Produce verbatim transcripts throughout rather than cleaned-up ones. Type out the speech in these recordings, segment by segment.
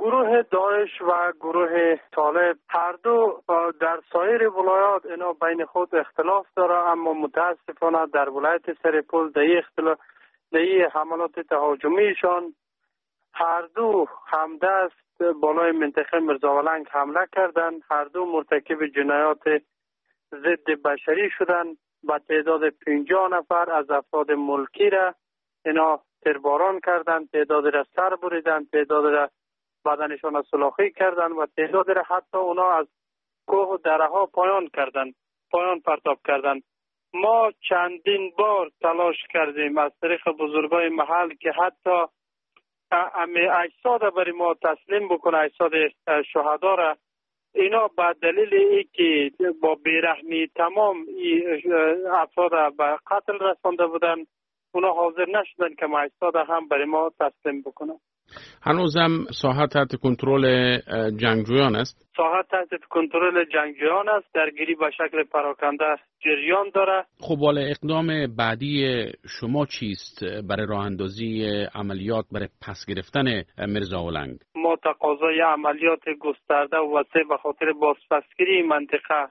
گروه داعش و گروه طالب هر دو در سایر ولایات اینا بین خود اختلاف داره، اما متاسفانه در ولایت سرپل در اختلاف در حملات تهاجمیشان هر دو همدست بالای منطقه مرزاولنگ حمله کردند. هر دو مرتکب جنایات ضد بشری شدند. با تعداد پنجاه نفر از افراد ملکی را اینا تیرباران کردند، تعداد را سر بریدند، تعداد را بدنشان را سلاخی کردند و تعداد را حتی اونا از کوه و دره ها پایان کردند، پایان پرتاب کردند. ما چندین بار تلاش کردیم از طریق بزرگای محل که حتی امی اجساد برای ما تسلیم بکنه، اجساد شهدا را. اینا به دلیل ای که با بیرحمی تمام افراد را به قتل رسانده بودن، اونا حاضر نشدن که اجساد هم برای ما تسلیم بکنه. هنوزم ساحه تحت کنترل جنگجویان است؟ ساحه تحت کنترل جنگجویان است، درگیری به شکل پراکنده جریان داره. خب والا اقدام بعدی شما چیست برای راه اندازی عملیات برای پس گرفتن مرزاولنگ؟ ما تقاضای عملیات گسترده و وسیع به خاطر بازپسگیری منطقه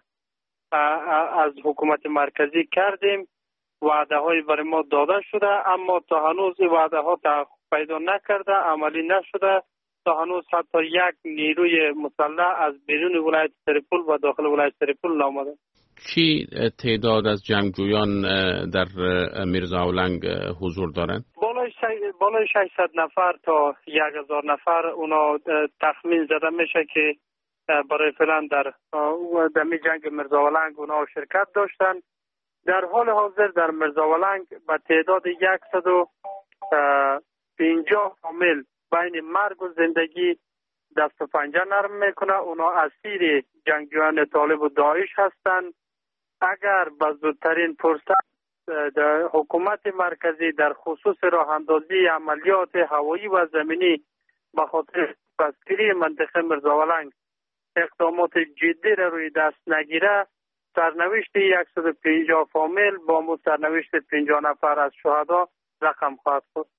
از حکومت مرکزی کردیم. وعده های برای ما داده شده، اما تا هنوز وعده ها تحقق پیدا نکرده، عملی نشده. تا هنوز حتی یک نیروی مسلح از بیرون ولایت سرپل و داخل ولایت سرپل نامده. چی تعداد از جنگجویان در مرزاولنگ حضور دارند؟ بالای بالای ششصد نفر تا یک هزار نفر اونا تخمین زده میشه که برای فعلا در دمی جنگ مرزاولنگ اونا شرکت داشتن. در حال حاضر در مرزاولنگ به تعداد صد و پنجاه فامیل بین مرگ و زندگی دست و پنجه نرم میکنه. اونا اسیر جنگجویان طالب و داعش هستند. اگر به زودترین فرصت در حکومت مرکزی در خصوص راه اندازی عملیات هوایی و زمینی به خاطر پسگیری منطقه مرزاولنگ اقدامات جدی را روی دست نگیره، سرنوشت صد و پنجاه فامیل با مو سرنوشت پنجاه نفر از شهدا رقم خواهد بود.